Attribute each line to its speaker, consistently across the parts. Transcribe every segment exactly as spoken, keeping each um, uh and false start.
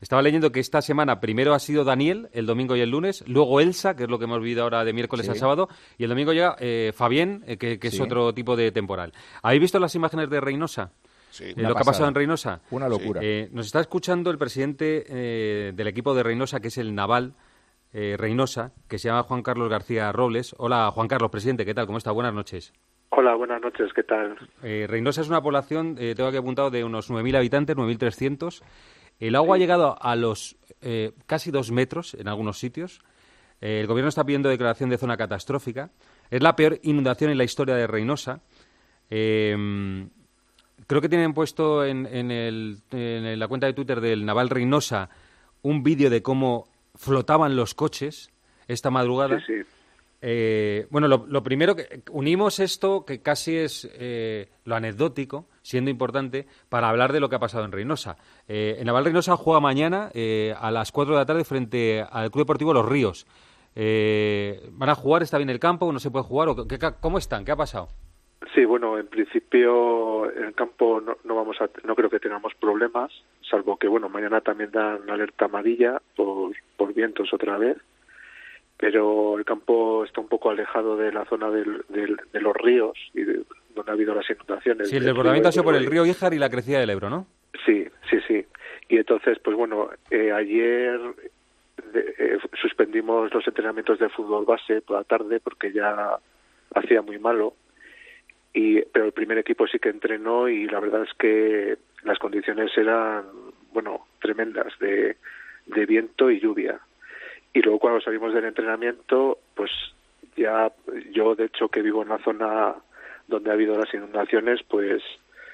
Speaker 1: Estaba leyendo que esta semana primero ha sido Daniel, el domingo y el lunes, luego Elsa, que es lo que hemos vivido ahora de miércoles
Speaker 2: Sí,
Speaker 1: a sábado, y el domingo llega eh, Fabián, eh, que, que es
Speaker 2: sí,
Speaker 1: otro tipo de temporal. ¿Habéis visto las imágenes de Reynosa?
Speaker 3: Sí,
Speaker 1: Eh,
Speaker 2: una
Speaker 1: lo que ha pasado en
Speaker 2: pasada,
Speaker 1: Reynosa.
Speaker 2: una
Speaker 3: sí.
Speaker 2: locura.
Speaker 1: Eh, nos está escuchando el presidente eh, del equipo de Reynosa, que es el Naval eh, Reynosa, que se llama Juan Carlos García Robles. Hola, Juan Carlos, presidente, ¿qué tal? ¿Cómo está? Buenas noches.
Speaker 4: Hola, buenas noches, ¿qué tal?
Speaker 1: Eh, Reynosa es una población, eh, tengo aquí apuntado, de unos nueve mil habitantes, nueve mil trescientos. El agua
Speaker 4: Sí.
Speaker 1: ha llegado a los eh, casi dos metros en algunos sitios. Eh, el gobierno está pidiendo declaración de zona catastrófica. Es la peor inundación en la historia de Reynosa. Eh, creo que tienen puesto en, en, el, en la cuenta de Twitter del Naval Reynosa un vídeo de cómo flotaban los coches esta madrugada.
Speaker 4: Sí, sí.
Speaker 1: Eh, bueno, lo, lo primero que unimos esto, que casi es eh, lo anecdótico, siendo importante, para hablar de lo que ha pasado en Reynosa. Eh, el Naval Reynosa juega mañana eh, a las cuatro de la tarde frente al Club Deportivo Los Ríos. Eh, ¿Van a jugar? ¿Está bien el campo? ¿No se puede jugar? ¿O qué, qué, ¿Cómo están? ¿Qué ha pasado?
Speaker 4: Sí, bueno, en principio en el campo no, no vamos a, no creo que tengamos problemas, salvo que bueno, mañana también dan alerta amarilla por, por vientos otra vez, pero el campo está un poco alejado de la zona del, del, de los ríos y de, donde ha habido las inundaciones.
Speaker 1: Sí, el
Speaker 4: del
Speaker 1: desbordamiento ha sido por el
Speaker 4: Ebro.
Speaker 1: río Híjar y la crecida del Ebro, ¿no?
Speaker 4: Sí, sí, sí. Y entonces, pues bueno, eh, ayer de, eh, suspendimos los entrenamientos de fútbol base por la tarde porque ya hacía muy malo. Y, pero el primer equipo sí que entrenó y la verdad es que las condiciones eran, bueno, tremendas, de, de viento y lluvia. Y luego cuando salimos del entrenamiento, pues ya yo de hecho que vivo en la zona donde ha habido las inundaciones, pues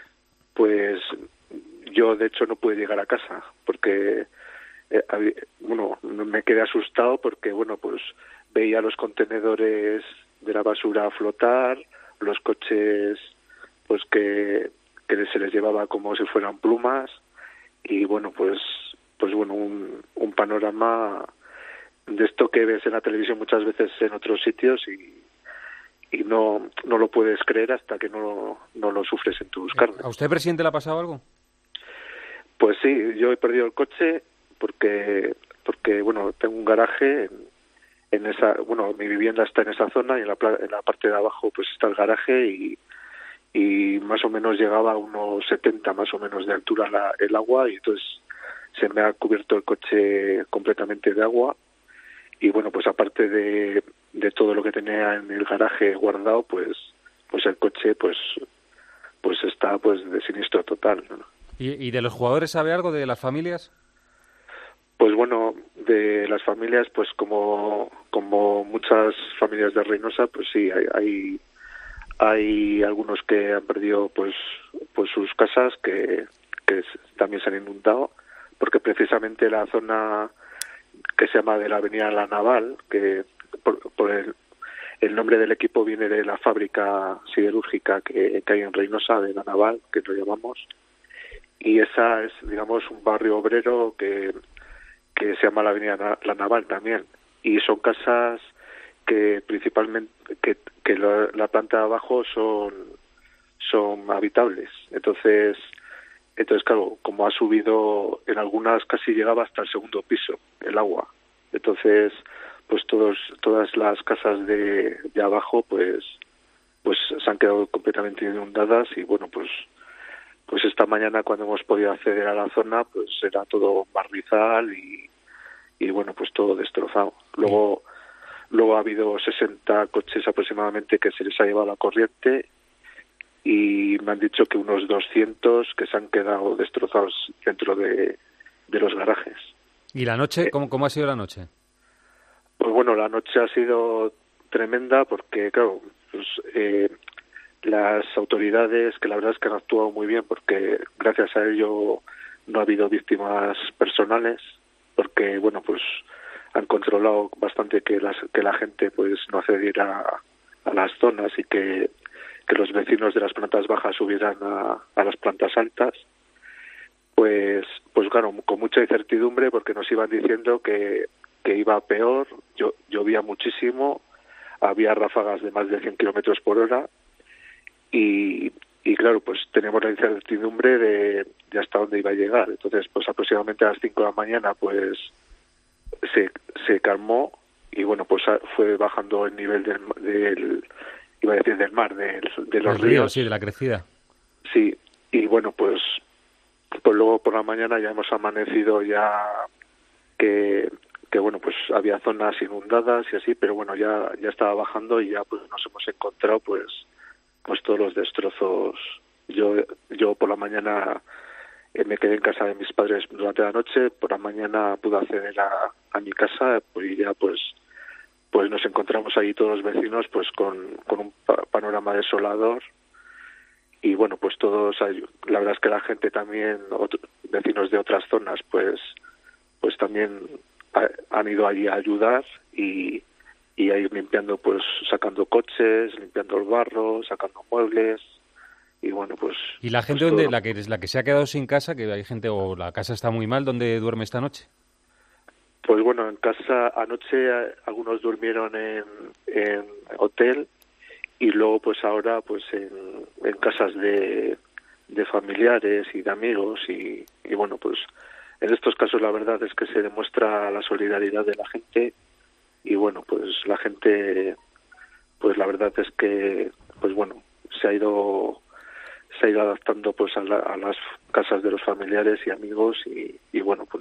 Speaker 4: pues yo de hecho no pude llegar a casa porque eh, había, bueno, me quedé asustado porque bueno, pues veía los contenedores de la basura flotar, los coches pues que que se les llevaba como si fueran plumas y bueno, pues pues bueno, un, un panorama de esto que ves en la televisión muchas veces en otros sitios y, y no no lo puedes creer hasta que no, no lo sufres en tus carnes.
Speaker 1: ¿A usted, presidente, le ha pasado algo?
Speaker 4: Pues sí, yo he perdido el coche porque porque bueno, tengo un garaje en, en esa, bueno, mi vivienda está en esa zona y en la, en la parte de abajo pues está el garaje y y más o menos llegaba a unos setenta más o menos de altura la, el agua y entonces se me ha cubierto el coche completamente de agua. Y bueno, pues aparte de, de todo lo que tenía en el garaje guardado, pues pues el coche pues pues está pues de siniestro total, ¿no?
Speaker 1: ¿Y, y de los jugadores sabe algo, de las familias?
Speaker 4: Pues bueno, de las familias, pues como como muchas familias de Reynosa, pues sí, hay hay, hay algunos que han perdido pues pues sus casas que, que también se han inundado, porque precisamente la zona que se llama de la Avenida La Naval, que por, por el, el nombre del equipo viene de la fábrica siderúrgica que, que hay en Reynosa, de La Naval, que lo llamamos, y esa es, digamos, un barrio obrero que, que se llama la Avenida La Naval también, y son casas que principalmente, que, que la, la planta de abajo son, son habitables, entonces... Entonces, claro, como ha subido, en algunas casi llegaba hasta el segundo piso el agua. Entonces, pues todos, todas las casas de, de abajo, pues, pues se han quedado completamente inundadas y bueno, pues, pues esta mañana cuando hemos podido acceder a la zona, pues era todo barrizal y, y bueno, pues todo destrozado. Luego, luego ha habido sesenta coches aproximadamente que se les ha llevado la corriente. Y me han dicho que unos doscientos que se han quedado destrozados dentro de, de los garajes.
Speaker 1: ¿Y la noche?
Speaker 4: Eh,
Speaker 1: ¿Cómo, cómo ha sido la noche?
Speaker 4: Pues bueno, la noche ha sido tremenda porque, claro, pues, eh, las autoridades, que la verdad es que han actuado muy bien porque gracias a ello no ha habido víctimas personales, porque, bueno, pues han controlado bastante que, las, que la gente pues no accediera a, a las zonas y que que los vecinos de las plantas bajas subieran a, a las plantas altas, pues pues claro, con mucha incertidumbre porque nos iban diciendo que, que iba peor, llo, llovía muchísimo, había ráfagas de más de cien kilómetros por hora y, y claro, pues teníamos la incertidumbre de, de hasta dónde iba a llegar. Entonces, pues aproximadamente a las cinco de la mañana, pues se, se calmó y bueno, pues fue bajando el nivel del, del iba a decir del mar, del, de los
Speaker 1: el
Speaker 4: ríos.
Speaker 1: río, sí, de la crecida.
Speaker 4: Sí, y bueno, pues, pues luego por la mañana ya hemos amanecido ya que, que bueno, pues había zonas inundadas y así, pero bueno, ya, ya estaba bajando y ya pues nos hemos encontrado pues pues todos los destrozos. Yo yo por la mañana eh, me quedé en casa de mis padres durante la noche, por la mañana pude acceder a, a mi casa pues, y ya pues pues nos encontramos ahí todos los vecinos pues con, con un pa- panorama desolador y bueno, pues todos, la verdad es que la gente también, otro, vecinos de otras zonas pues pues también ha, han ido allí a ayudar y y a ir limpiando, pues sacando coches, limpiando el barro, sacando muebles y bueno, pues...
Speaker 1: ¿Y la gente
Speaker 4: pues
Speaker 1: donde,
Speaker 4: todo.
Speaker 1: la que la que se ha quedado sin casa, que hay gente o la casa está muy mal, ¿dónde duerme esta noche?
Speaker 4: Pues bueno, en casa anoche eh, algunos durmieron en, en hotel y luego pues ahora pues en, en casas de, de familiares y de amigos y, y bueno, pues en estos casos la verdad es que se demuestra la solidaridad de la gente y bueno, pues la gente, pues la verdad es que, pues bueno, se ha ido, se ha ido adaptando pues a, la, a las casas de los familiares y amigos y, y bueno, pues,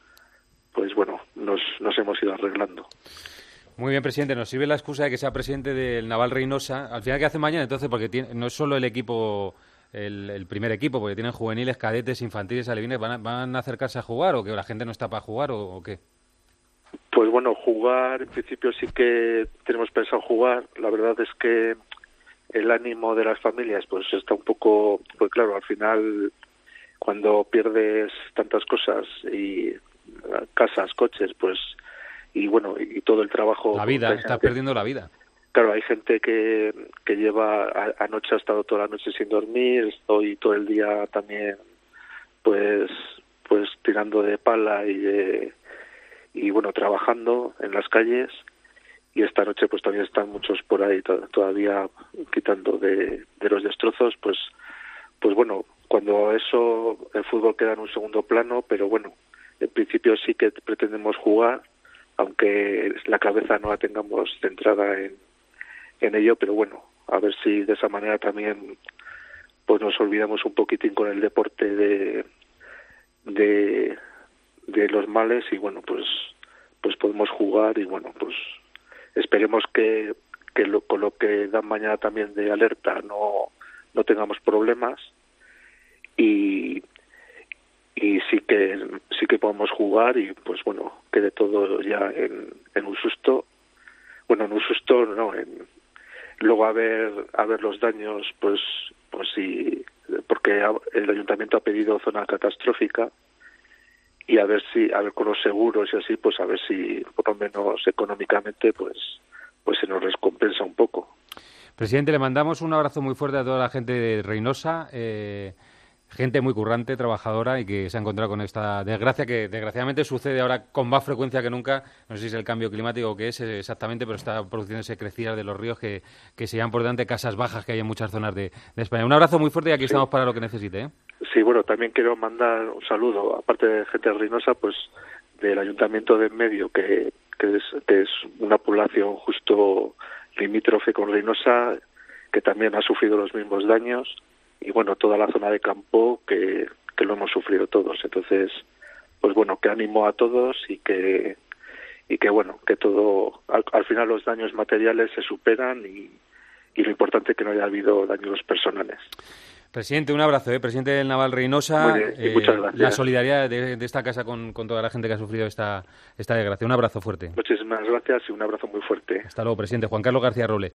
Speaker 4: pues bueno, nos, nos hemos ido arreglando.
Speaker 1: Muy bien, presidente. Nos sirve la excusa de que sea presidente del Naval Reinosa. Al final, ¿qué hace mañana? Entonces, porque tiene, no es solo el equipo, el, el primer equipo, porque tienen juveniles, cadetes, infantiles, alevines. ¿Van a, van a acercarse a jugar o que la gente no está para jugar o, o qué?
Speaker 4: Pues bueno, jugar, en principio sí que tenemos pensado jugar. La verdad es que el ánimo de las familias pues está un poco, pues claro, al final cuando pierdes tantas cosas y casas, coches, pues y bueno, y todo el trabajo...
Speaker 1: La vida,
Speaker 4: pues,
Speaker 1: estás
Speaker 4: gente,
Speaker 1: perdiendo la vida.
Speaker 4: Claro, hay gente que, que lleva, a, anoche ha estado toda la noche sin dormir, estoy todo el día también pues pues tirando de pala y de y bueno, trabajando en las calles y esta noche pues también están muchos por ahí to- todavía quitando de, de los destrozos, pues pues bueno, cuando eso el fútbol queda en un segundo plano, pero bueno, en principio sí que pretendemos jugar, aunque la cabeza no la tengamos centrada en, en ello, pero bueno, a ver si de esa manera también pues nos olvidamos un poquitín con el deporte de de de los males y bueno, pues pues podemos jugar y bueno, pues esperemos que, que lo, con lo que dan mañana también de alerta no, no tengamos problemas y y sí que sí que podemos jugar y pues bueno, quede todo ya en, en un susto, bueno, en un susto no, en luego a ver a ver los daños, pues pues sí, porque el ayuntamiento ha pedido zona catastrófica y a ver si a ver con los seguros y así, pues a ver si por lo menos económicamente pues pues se nos recompensa un poco.
Speaker 1: Presidente, le mandamos un abrazo muy fuerte a toda la gente de Reynosa, eh, gente muy currante, trabajadora y que se ha encontrado con esta desgracia que desgraciadamente sucede ahora con más frecuencia que nunca. No sé si es el cambio climático o qué es exactamente, pero está produciéndose crecidas de los ríos que, que se llevan por delante casas bajas que hay en muchas zonas de, de España. Un abrazo muy fuerte y aquí
Speaker 4: Sí.
Speaker 1: estamos para lo que necesite, ¿eh?
Speaker 4: Sí, bueno, también quiero mandar un saludo, aparte de gente de Reynosa, pues del Ayuntamiento de Enmedio, que, que, es, que es una población justo limítrofe con Reynosa, que también ha sufrido los mismos daños, y bueno, toda la zona de campo que, que lo hemos sufrido todos. Entonces, pues bueno, que ánimo a todos y que y que bueno, que todo, al, al final los daños materiales se superan y, y lo importante es que no haya habido daños personales.
Speaker 1: Presidente, un abrazo, ¿eh? Presidente del Naval Reinosa.
Speaker 4: Muy bien, y muchas gracias.
Speaker 1: La solidaridad de, de esta casa con, con toda la gente que ha sufrido esta, esta desgracia. Un abrazo fuerte.
Speaker 4: Muchísimas gracias y un abrazo muy fuerte.
Speaker 1: Hasta luego, presidente. Juan Carlos García Robles.